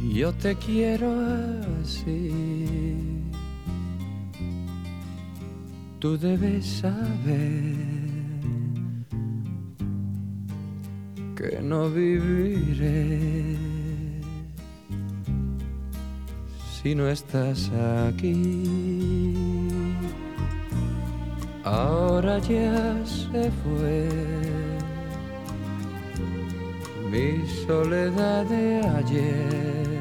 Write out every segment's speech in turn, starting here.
Yo te quiero así. Tú debes saber que no viviré si no estás aquí. Ahora ya se fue mi soledad de ayer,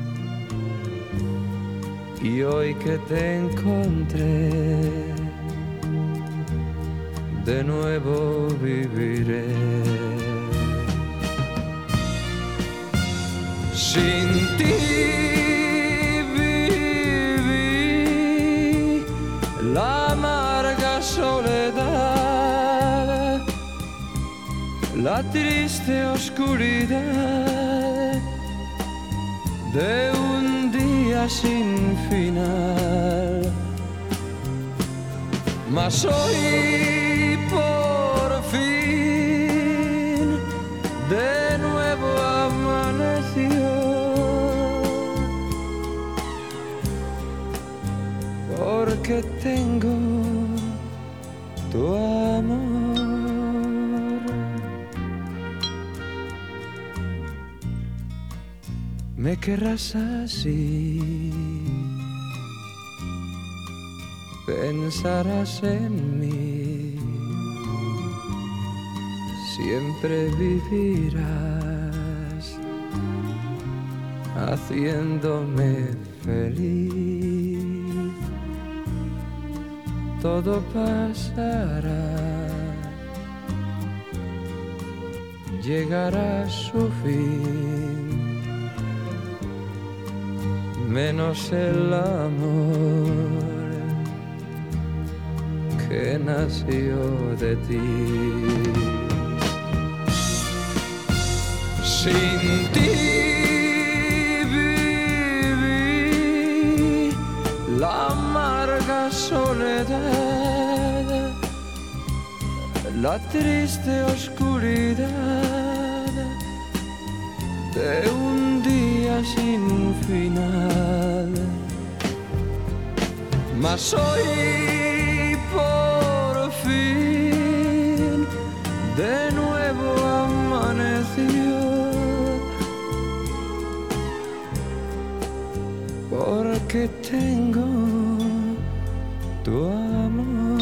y hoy que te encontré, de nuevo viviré. Sin ti viví la amarga soledad, la triste oscuridad de un día sin final. Mas hoy por fin de nuevo amaneció, porque tengo tu amor. Me querrás así, pensarás en mí, siempre vivirás haciéndome feliz. Todo pasará, llegará a su fin, menos el amor que nació de ti. Sin ti viví la amarga soledad, la triste oscuridad de un día sin final. Mas hoy por fin de nuevo amaneció, porque tengo tu amor.